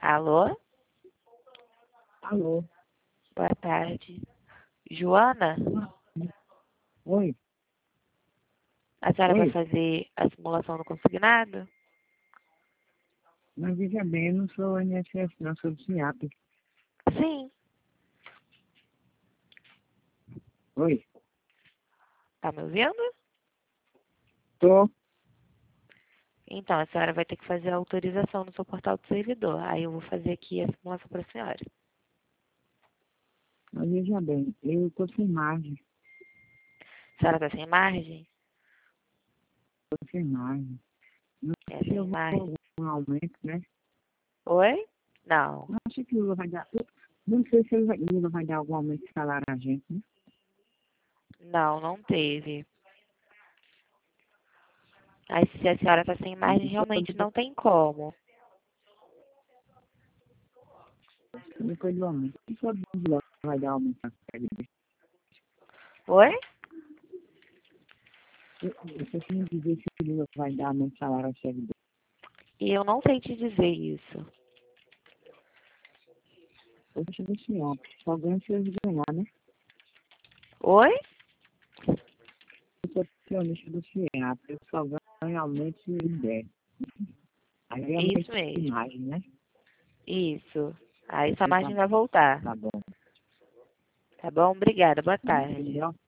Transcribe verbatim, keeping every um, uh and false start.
Alô? Alô? Boa tarde. Joana, Oi? a senhora vai Oi? fazer a simulação do consignado? Mas veja bem, eu não sou o I N S S, não, sou do SIAP. Sim. Oi? Tá me ouvindo? Tô. Então, a senhora vai ter que fazer a autorização no seu portal do servidor. Aí eu vou fazer aqui a simulação para a senhora. Mas veja bem, eu tô sem margem. A senhora tá sem margem? Tô sem margem. Não É sei se sem eu vou margem. ter um aumento, né? Oi? Não. Não acho que o Lula vai dar. Não sei se o Lula vai dar algum aumento de salário a gente, né? Não, não teve. Aí se a senhora tá sem margem, realmente não tem como. Depois do aumento. Se o Lula vai dar aumento na série B. Oi? Eu eu só me dizer se o Lula vai dar aumento de salário à série B. E eu não sei te dizer isso. Poxa, do senhor. Só ganha se eles ganhar, né? Oi? Eu sou acionista do SIAP. Eu só ganho aumento se eles derem. Aí é Isso muito mesmo. imagem, né? Isso. Aí sua Então, margem vai voltar. tá bom. Tá bom? Obrigada. Boa tarde. Entendeu?